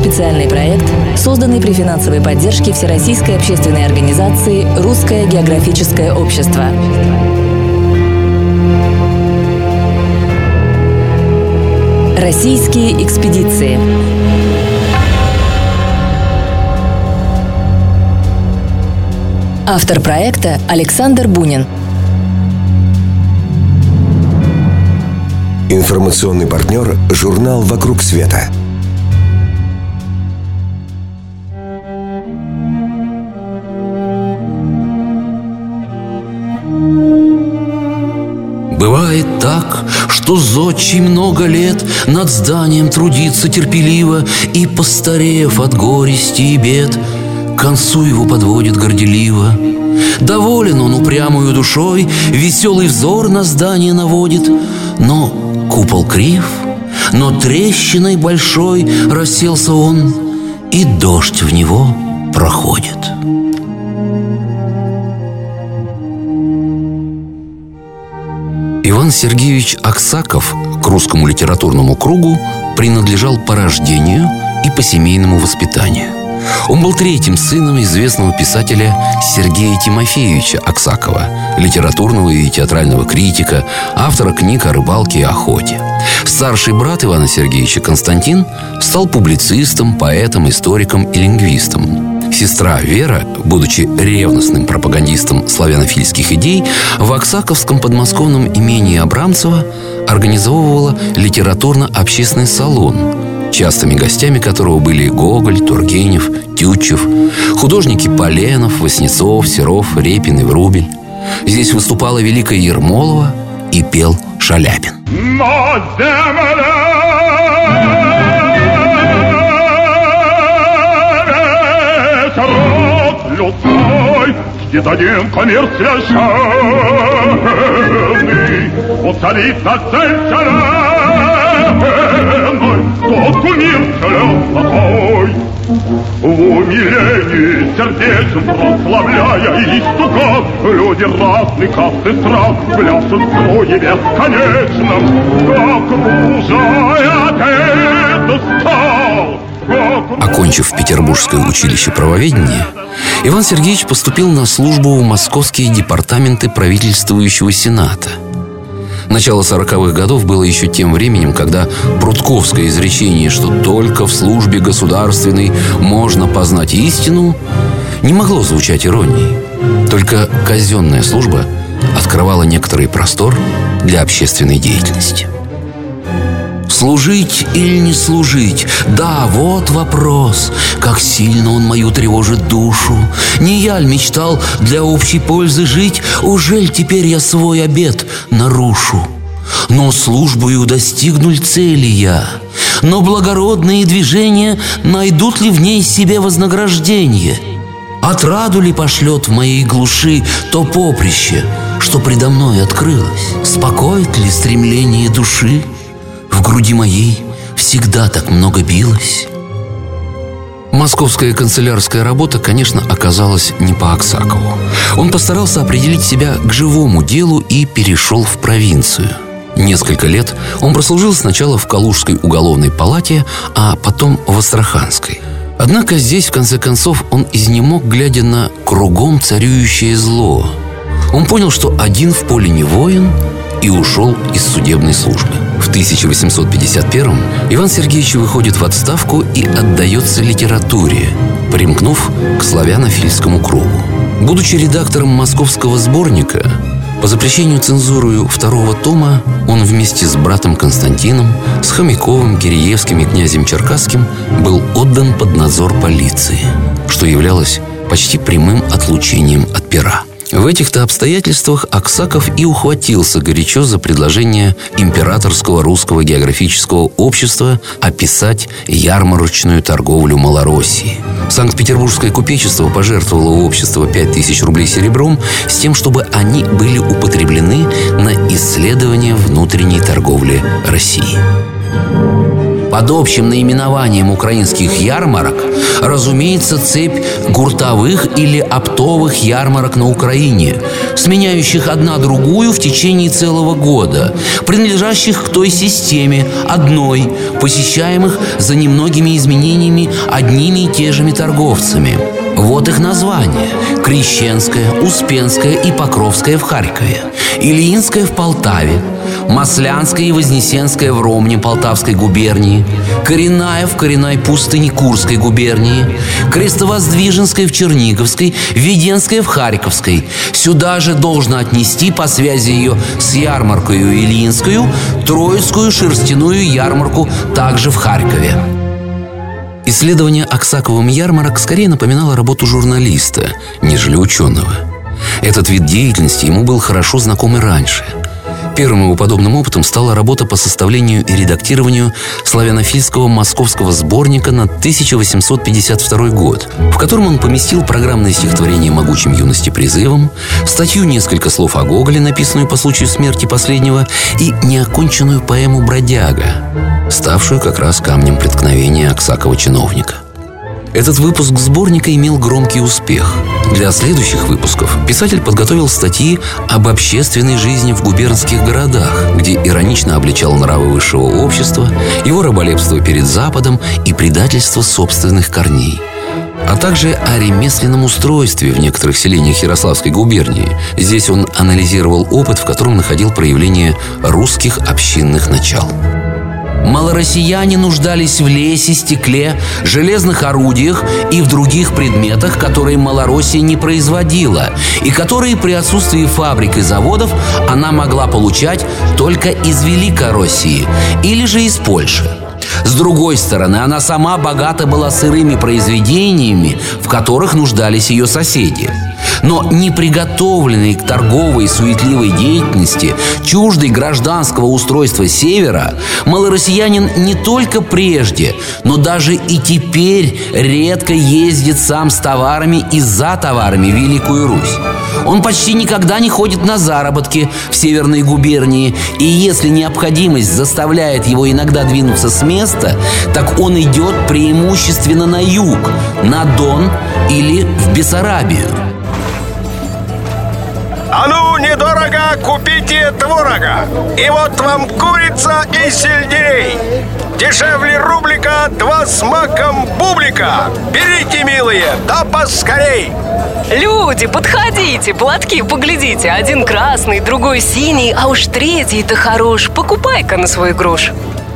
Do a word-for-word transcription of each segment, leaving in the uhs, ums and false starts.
специальный проект, созданный при финансовой поддержке Всероссийской общественной организации «Русское географическое общество». Российские экспедиции. Автор проекта Александр Бунин. Информационный партнер – журнал «Вокруг света». Бывает так, что зодчий много лет над зданием трудится терпеливо и, постарев от горести и бед, к концу его подводит горделиво. Доволен он упрямую душой, веселый взор на здание наводит, но купол крив, но трещиной большой расселся он, и дождь в него проходит. Иван Сергеевич Аксаков к русскому литературному кругу принадлежал по рождению и по семейному воспитанию. Он был третьим сыном известного писателя Сергея Тимофеевича Аксакова, литературного и театрального критика, автора книг о рыбалке и охоте. Старший брат Ивана Сергеевича Константин стал публицистом, поэтом, историком и лингвистом. Сестра Вера, будучи ревностным пропагандистом славянофильских идей, в Аксаковском подмосковном имении Абрамцево организовывала литературно-общественный салон, частыми гостями которого были Гоголь, Тургенев, Тютчев, художники Поленов, Васнецов, Серов, Репин и Врубель. Здесь выступала Великая Ермолова и пел Шаляпин. Где дадим коммерц священный, он царит на цель вселенной, тот кумир покой. В умилении сердечным прославляя истукан, люди разных каст и стран пляшут в круге бесконечном, как мужает это стал. Окончив Петербургское училище правоведения, Иван Сергеевич поступил на службу в московские департаменты правительствующего Сената. Начало сороковых годов было еще тем временем, когда прудковское изречение, что только в службе государственной можно познать истину, не могло звучать иронией. Только казенная служба открывала некоторый простор для общественной деятельности. Служить или не служить? Да, вот вопрос. Как сильно он мою тревожит душу. Не я ль мечтал для общей пользы жить? Ужель теперь я свой обет нарушу? Но службою достигну ль цели я? Но благородные движения найдут ли в ней себе вознаграждение? Отраду ли пошлет в моей глуши то поприще, что предо мной открылось? Спокоит ли стремление души? В груди моей всегда так много билось. Московская канцелярская работа, конечно, оказалась не по Аксакову. Он постарался определить себя к живому делу и перешел в провинцию. Несколько лет он прослужил сначала в Калужской уголовной палате, а потом в Астраханской. Однако здесь, в конце концов, он изнемог, глядя на кругом царюющее зло. Он понял, что один в поле не воин, и ушел из судебной службы. В тысяча восемьсот пятьдесят первом Иван Сергеевич выходит в отставку и отдается литературе, примкнув к славянофильскому кругу. Будучи редактором московского сборника, по запрещению цензурою второго тома он вместе с братом Константином, с Хомяковым, Киреевским и князем Черкасским был отдан под надзор полиции, что являлось почти прямым отлучением от пера. В этих-то обстоятельствах Аксаков и ухватился горячо за предложение Императорского русского географического общества описать ярмарочную торговлю Малороссии. Санкт-Петербургское купечество пожертвовало у общества пять тысяч рублей серебром с тем, чтобы они были употреблены на исследование внутренней торговли России. Под общим наименованием украинских ярмарок, разумеется, цепь гуртовых или оптовых ярмарок на Украине, сменяющих одна другую в течение целого года, принадлежащих к той системе одной, посещаемых за немногими изменениями одними и те же торговцами. Вот их названия: Крещенская, Успенская и Покровская в Харькове, Ильинская в Полтаве, Маслянская и Вознесенская в Ромне Полтавской губернии, Коренная в Коренной пустыне Курской губернии, Крестовоздвиженская в Черниговской, Веденская в Харьковской. Сюда же должно отнести по связи ее с ярмаркою Ильинскую Троицкую шерстяную ярмарку также в Харькове. Исследование Аксаковым ярмарок скорее напоминало работу журналиста, нежели ученого. Этот вид деятельности ему был хорошо знаком и раньше. Первым его подобным опытом стала работа по составлению и редактированию славянофильского московского сборника на тысяча восемьсот пятьдесят второй год, в котором он поместил программное стихотворение «Могучим юности призывом», статью «Несколько слов о Гоголе», написанную по случаю смерти последнего, и неоконченную поэму «Бродяга», ставшую как раз камнем преткновения Аксакова чиновника. Этот выпуск сборника имел громкий успех. Для следующих выпусков писатель подготовил статьи об общественной жизни в губернских городах, где иронично обличал нравы высшего общества, его раболепство перед Западом и предательство собственных корней, а также о ремесленном устройстве в некоторых селениях Ярославской губернии. Здесь он анализировал опыт, в котором находил проявление русских общинных начал. Малороссияне нуждались в лесе, стекле, железных орудиях и в других предметах, которые Малороссия не производила, и которые при отсутствии фабрик и заводов она могла получать только из Великороссии или же из Польши. С другой стороны, она сама богата была сырыми произведениями, в которых нуждались ее соседи. Но неприготовленный к торговой и суетливой деятельности, чуждый гражданского устройства Севера, малороссиянин не только прежде, но даже и теперь редко ездит сам с товарами и за товарами в Великую Русь. Он почти никогда не ходит на заработки в северной губернии, и если необходимость заставляет его иногда двинуться с места, так он идет преимущественно на юг, на Дон или в Бессарабию. А ну, недорого, купите творога. И вот вам курица и сельдерей. Дешевле рублика, два с маком бублика. Берите, милые, да поскорей. Люди, подходите, платки поглядите. Один красный, другой синий, а уж третий-то хорош. Покупай-ка на свой грош.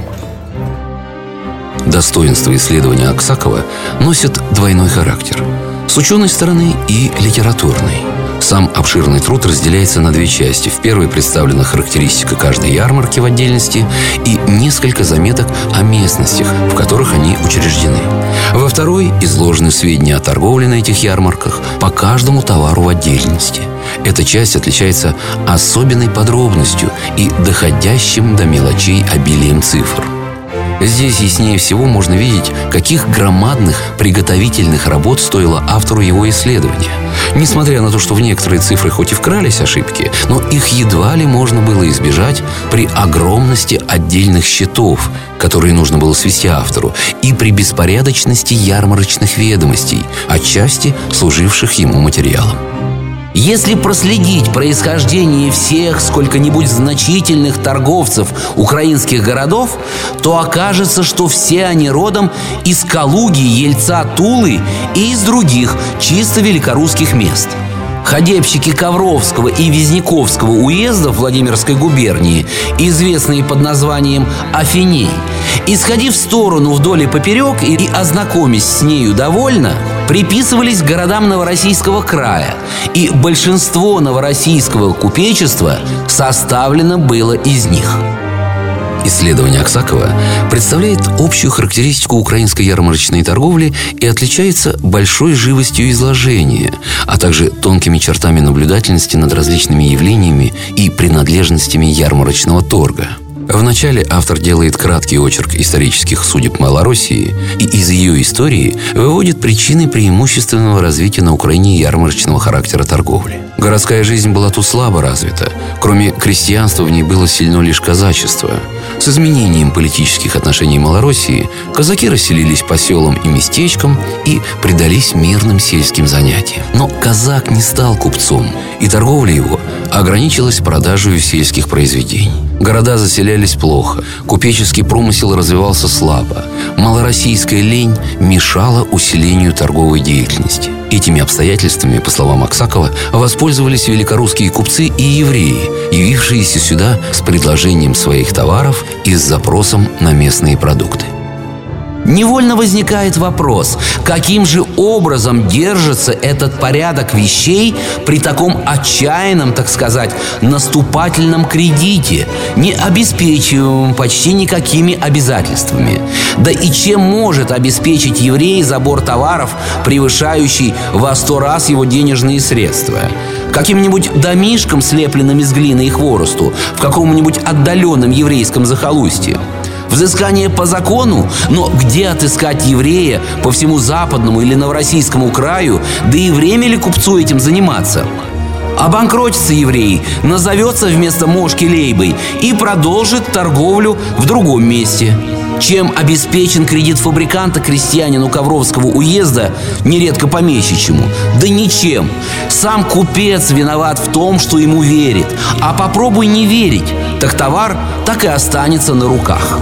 Достоинства исследования Аксакова носят двойной характер – с ученой стороны и литературной. Сам обширный труд разделяется на две части. В первой представлена характеристика каждой ярмарки в отдельности и несколько заметок о местностях, в которых они учреждены. Во второй изложены сведения о торговле на этих ярмарках по каждому товару в отдельности. Эта часть отличается особенной подробностью и доходящим до мелочей обилием цифр. Здесь яснее всего можно видеть, каких громадных приготовительных работ стоило автору его исследования. Несмотря на то, что в некоторые цифры хоть и вкрались ошибки, но их едва ли можно было избежать при огромности отдельных счетов, которые нужно было свести автору, и при беспорядочности ярмарочных ведомостей, отчасти служивших ему материалом. Если проследить происхождение всех сколько-нибудь значительных торговцев украинских городов, то окажется, что все они родом из Калуги, Ельца, Тулы и из других чисто великорусских мест. Ходебщики Ковровского и Визняковского уездов Владимирской губернии, известные под названием Афиней, исходив в сторону вдоль и поперек и ознакомясь с нею довольно, приписывались к городам Новороссийского края, и большинство новороссийского купечества составлено было из них. Исследование Аксакова представляет общую характеристику украинской ярмарочной торговли и отличается большой живостью изложения, а также тонкими чертами наблюдательности над различными явлениями и принадлежностями ярмарочного торга. Вначале автор делает краткий очерк исторических судеб Малороссии и из ее истории выводит причины преимущественного развития на Украине ярмарочного характера торговли. Городская жизнь была тут слабо развита. Кроме крестьянства в ней было сильно лишь казачество. С изменением политических отношений Малороссии казаки расселились по селам и местечкам и предались мирным сельским занятиям. Но казак не стал купцом, и торговля его ограничилась продажей сельских произведений. Города заселялись плохо, купеческий промысел развивался слабо. Малороссийская лень мешала усилению торговой деятельности. Этими обстоятельствами, по словам Аксакова, воспользовались великорусские купцы и евреи, явившиеся сюда с предложением своих товаров и с запросом на местные продукты. Невольно возникает вопрос, каким же образом держится этот порядок вещей при таком отчаянном, так сказать, наступательном кредите, не обеспечиваемом почти никакими обязательствами. Да и чем может обеспечить еврей забор товаров, превышающий во сто раз его денежные средства? Каким-нибудь домишком, слепленным из глины и хворосту, в каком-нибудь отдаленном еврейском захолустье? Взыскание по закону, но где отыскать еврея по всему западному или новороссийскому краю, да и время ли купцу этим заниматься? Обанкротится еврей, назовется вместо мошки лейбой и продолжит торговлю в другом месте. Чем обеспечен кредит фабриканта крестьянину Ковровского уезда, нередко помещичьему? Да ничем. Сам купец виноват в том, что ему верит. А попробуй не верить, так товар так и останется на руках.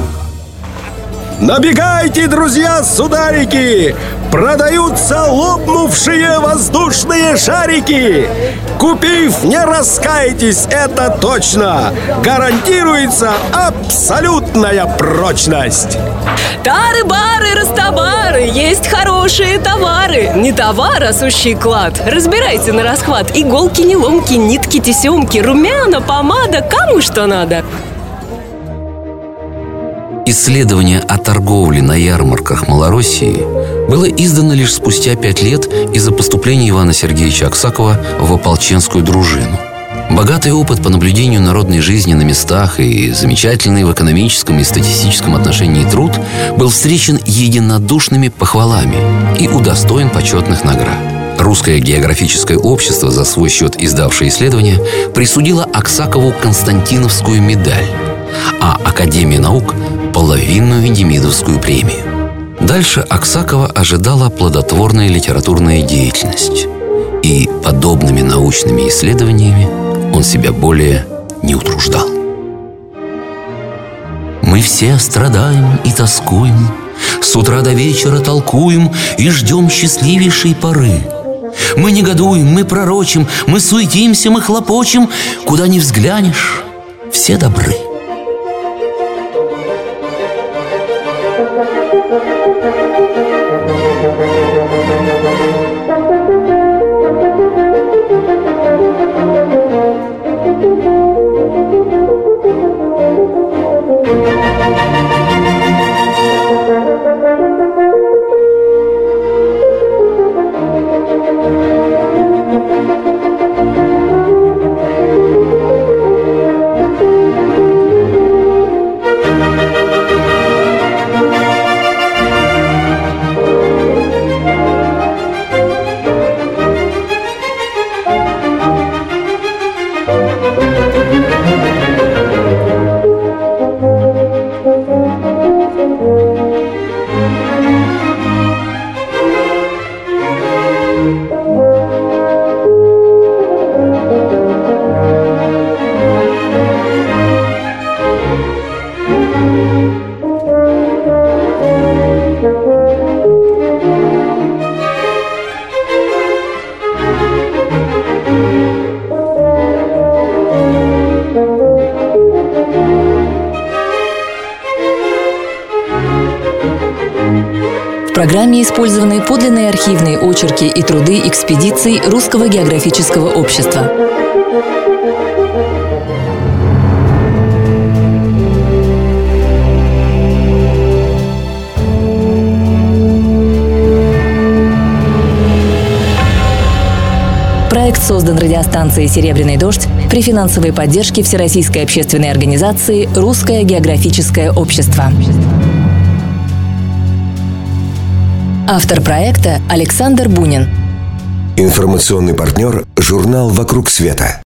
Набегайте, друзья, сударики! Продаются лопнувшие воздушные шарики! Купив, не раскаетесь, это точно! Гарантируется абсолютная прочность! Тары-бары, растобары, есть хорошие товары. Не товар, а сущий клад. Разбирайте на расхват. Иголки, неломки, нитки, тесемки, румяна, помада, кому что надо. Исследование о торговле на ярмарках Малороссии было издано лишь спустя пять лет из-за поступления Ивана Сергеевича Аксакова в ополченскую дружину. Богатый опыт по наблюдению народной жизни на местах и замечательный в экономическом и статистическом отношении труд был встречен единодушными похвалами и удостоен почетных наград. Русское географическое общество, за свой счет издавшее исследование, присудило Аксакову Константиновскую медаль, а Академия наук – половинную Демидовскую премию. Дальше Аксакова ожидала плодотворная литературная деятельность, и подобными научными исследованиями он себя более не утруждал. Мы все страдаем и тоскуем, с утра до вечера толкуем и ждем счастливейшей поры. Мы негодуем, мы пророчим, мы суетимся, мы хлопочем, куда ни взглянешь, все добры. В программе использованы подлинные архивные очерки и труды экспедиций Русского географического общества. Проект создан радиостанцией «Серебряный дождь» при финансовой поддержке Всероссийской общественной организации «Русское географическое общество». Автор проекта Александр Бунин. Информационный партнер – журнал «Вокруг света».